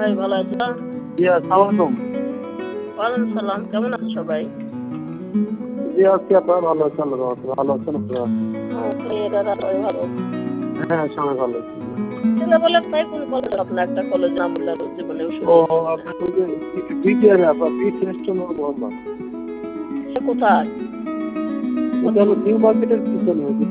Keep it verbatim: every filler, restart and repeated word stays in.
ভাই ভালো আছো? জি আসসালামু আলাইকুম। ওয়ালাইকুম সালাম। কেমন আছো সবাই? জি আজকে আপনারা ভালো আছেন, আল্লাহর রহমতে। ভালো আছেন আপনারা? হ্যাঁ, মেয়েরা সবাই ভালো। হ্যাঁ, সবাই ভালো আছি। ছেলেবেলা প্রায় কোন কলেজ আপনার একটা কলেজ নাম বললেন জীবনে ও শুনি। আপনার ওই যে বিটিআর আপনার বি শ্রেষ্ঠ নূর মোহাম্মদ। সে কোথায়? এটা হলো নিউ মার্কেটের পিছনে।